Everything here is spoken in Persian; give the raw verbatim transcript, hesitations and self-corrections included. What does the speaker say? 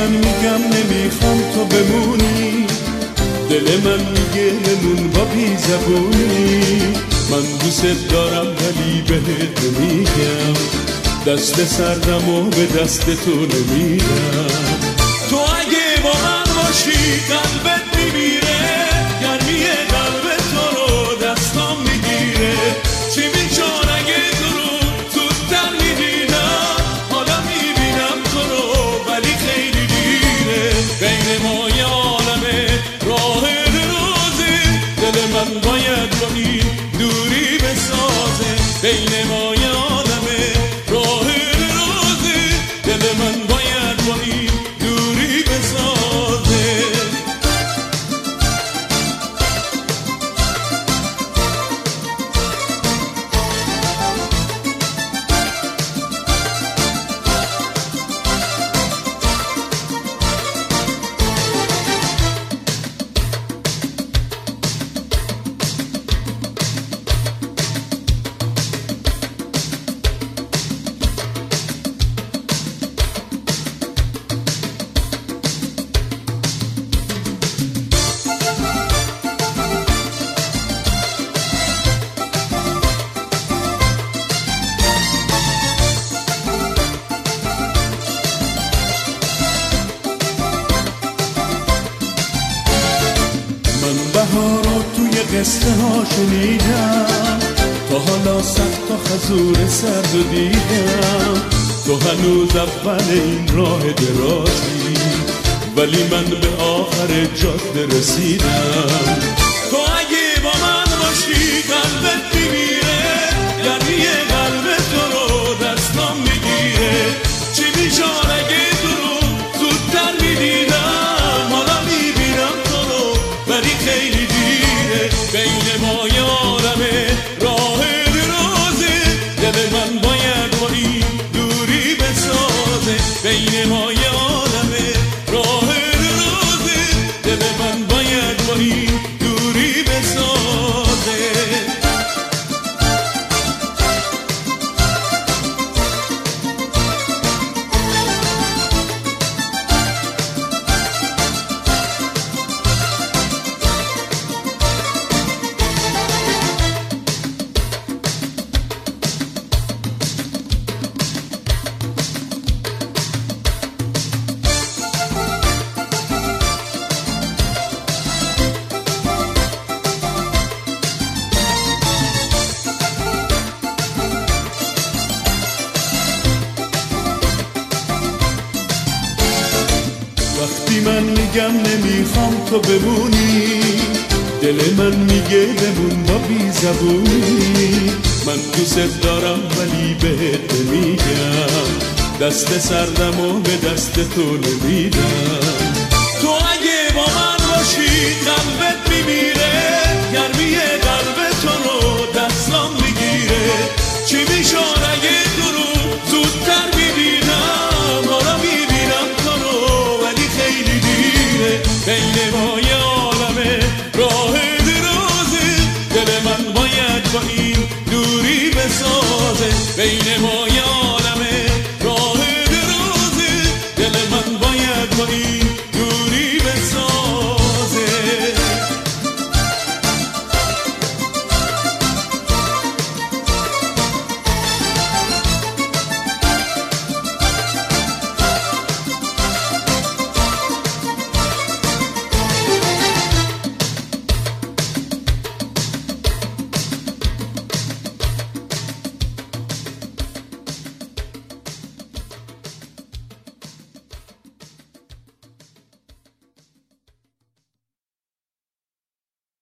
من میگم نمیخوام تو بمونی، دل من میگه نمون با بی زبونی. من دوست دارم ولی بهت نمیگم، دست سردم و به دست تو نمیدم. تو اگه با من باشی قلبت میمیره، گرمی قلب تو رو دستام میگیره. چی میشد اگه تو رو زودتر میدیدم، حالا میبینم تو رو ولی خیلی دیره. بین ما یه عالمه راه درازه، دل من باید با این دوری بسازه. بین ما یه عالمه راه درازه، دل من باید با این دوری بسازه. بهارا توی قصه ها شنیدم، تا حالا سخت و خزور سرد و دیدم. تو هنوز اول این راه درازی، ولی من به آخر جاده رسیدم. تو اگه با من باشی قلبت میمیره، گرمی قلب تو رو دستام میگیره. چی میشد اگه تو رو زودتر میدیدم، حالا میبینم تو رو ولی خیلی دیره. بین ما یه عالمه راه درازه، دل من باید با این دوری بسازه. بین ما یه عالمه راه درازه، دل من باید با این دوری بسازه. وقتی من میگم نمیخوام تو بمونی، دل من میگه بمون با بی زبونی. من دوست دارم ولی بهت نمیگم، دست سردم و به دست تو نمیدم. تو اگه با من باشی قلبت میمیره، گرمی قلب تو رو دستام میگیره. چی میشد اگه تو رو زودتر میدیدم، حالا میبینم تو رو ولی خیلی دیره. بین ما یه عالمه راه درازه، دل من باید با این